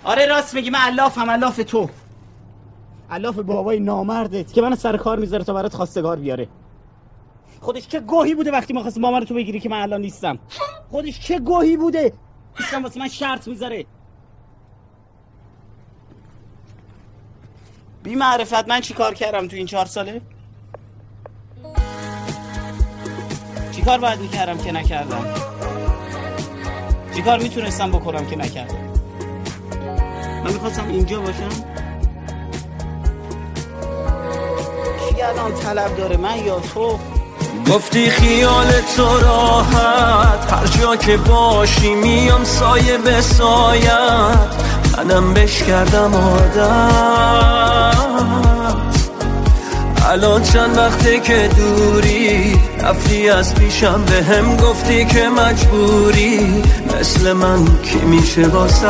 آره راست میگی، من علافم، علاف تو، علاف بابای نامردت که من سر کار میذاره تا برات خواستگار بیاره. خودش چه گوهی بوده وقتی ما خواستیم مامان تو بگیری که من الان نیستم. خودش چه گوهی بوده نیستم واسه من شرط میذاره. بی معرفت من چی کار کردم تو این 4 ساله؟ چی کار باید میکردم که نکردم؟ چی کار میتونستم بکنم که نکردم؟ من میخواستم اینجا باشم. کی الان طلب داره، من یا تو؟ گفتی خیال تو راحت، هر جا که باشی میام سایه به سایت، منم بش کردم عادت. الان چند وقته که دوری، رفتی از پیشم به هم گفتی که مجبوری، مثل من کی میشه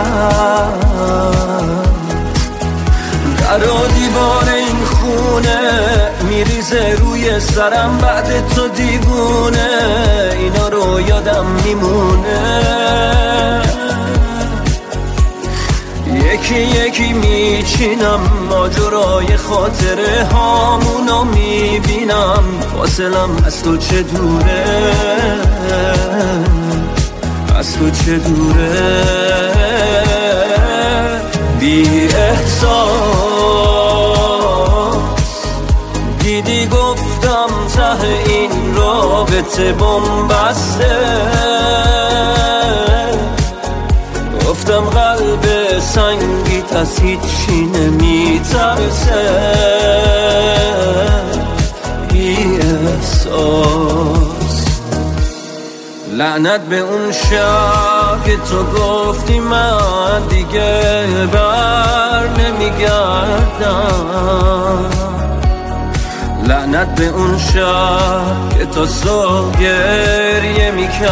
واسه در و دیوار این خونه میریزه روی سرم بعد تو دیوونه، اینا رو یادم میمونه. یکی یکی میچینم ماجرای خاطره هامونو میبینم، فاصلم از تو چه دوره، از تو چه دوره. بی احساس دیدی گفتم ته این رابطه بن‌بسته، گفتم قلب سنگیت از هیچی نمیترسه. بی احساس لعنت به اون شب که تو گفتی من دیگه بر نمیگردم، لعنت به اون شب که تو صبح گریه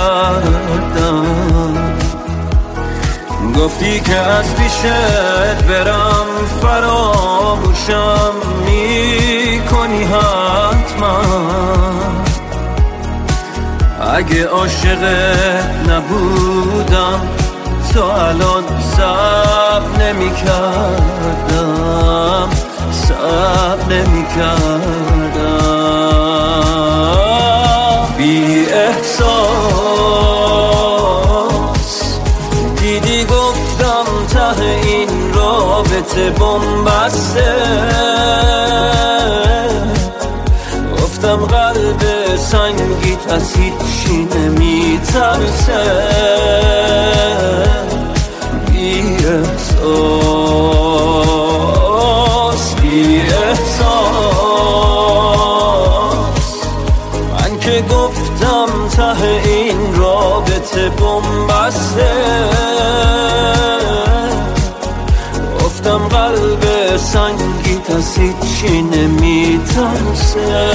میکردم. گفتی که از پیشت برم فراموشم میکنی حتما، اگه عاشقت نبودم تو الان صبر نمی‌کردم، صبر نمی‌کردم. بی احساس دیدی گفتم ته این رابطه بن‌بسته، گفتم قلب سنگیت از هیچی نمیترسه. بی احساس بی احساس من که گفتم ته این رابطه بن‌بسته، گفتم قلب سنگیت از هیچی نمیترسه.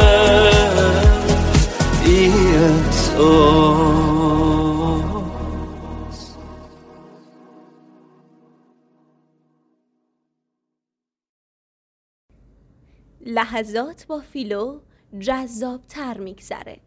بی احساس. لحظات با فیلو جذاب تر میگذره.